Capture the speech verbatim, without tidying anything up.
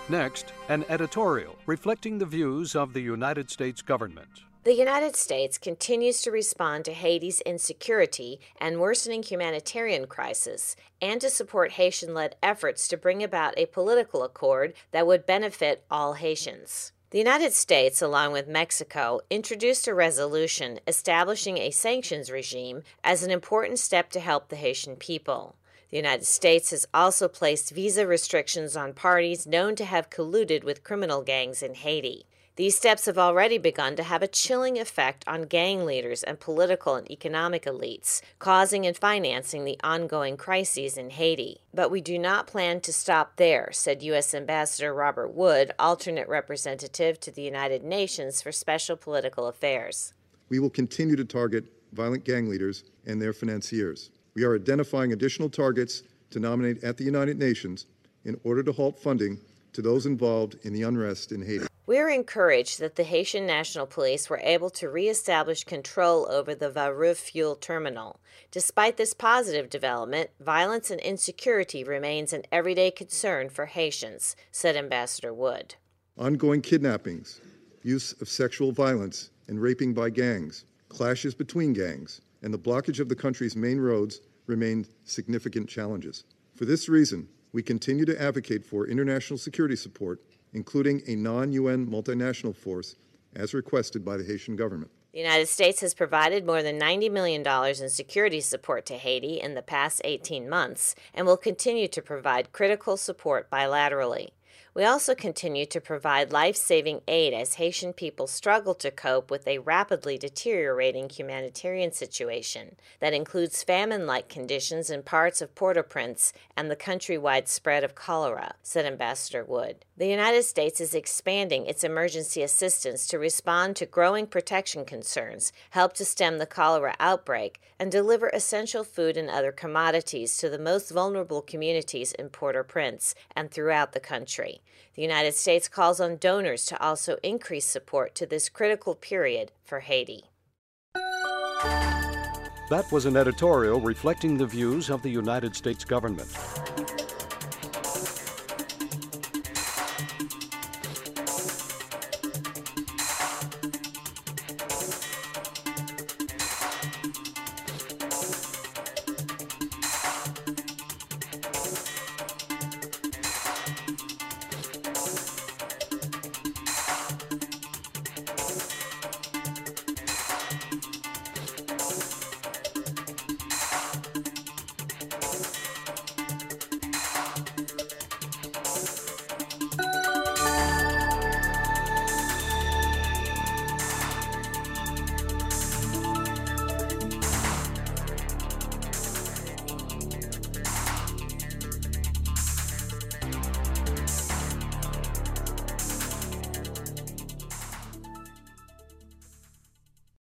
Next, an editorial reflecting the views of the United States government. The United States continues to respond to Haiti's insecurity and worsening humanitarian crisis, and to support Haitian-led efforts to bring about a political accord that would benefit all Haitians. The United States, along with Mexico, introduced a resolution establishing a sanctions regime as an important step to help the Haitian people. The United States has also placed visa restrictions on parties known to have colluded with criminal gangs in Haiti. These steps have already begun to have a chilling effect on gang leaders and political and economic elites, causing and financing the ongoing crises in Haiti. But we do not plan to stop there, said U S Ambassador Robert Wood, alternate representative to the United Nations for Special Political Affairs. We will continue to target violent gang leaders and their financiers. We are identifying additional targets to nominate at the United Nations in order to halt funding to those involved in the unrest in Haiti. We are encouraged that the Haitian National Police were able to reestablish control over the Vareuve fuel terminal. Despite this positive development, violence and insecurity remains an everyday concern for Haitians, said Ambassador Wood. Ongoing kidnappings, use of sexual violence and raping by gangs, clashes between gangs, and the blockage of the country's main roads remain significant challenges. For this reason, we continue to advocate for international security support, including a non-U N multinational force, as requested by the Haitian government. The United States has provided more than ninety million dollars in security support to Haiti in the past eighteen months and will continue to provide critical support bilaterally. We also continue to provide life-saving aid as Haitian people struggle to cope with a rapidly deteriorating humanitarian situation that includes famine-like conditions in parts of Port-au-Prince and the countrywide spread of cholera, said Ambassador Wood. The United States is expanding its emergency assistance to respond to growing protection concerns, help to stem the cholera outbreak, and deliver essential food and other commodities to the most vulnerable communities in Port-au-Prince and throughout the country. The United States calls on donors to also increase support to this critical period for Haiti. That was an editorial reflecting the views of the United States government.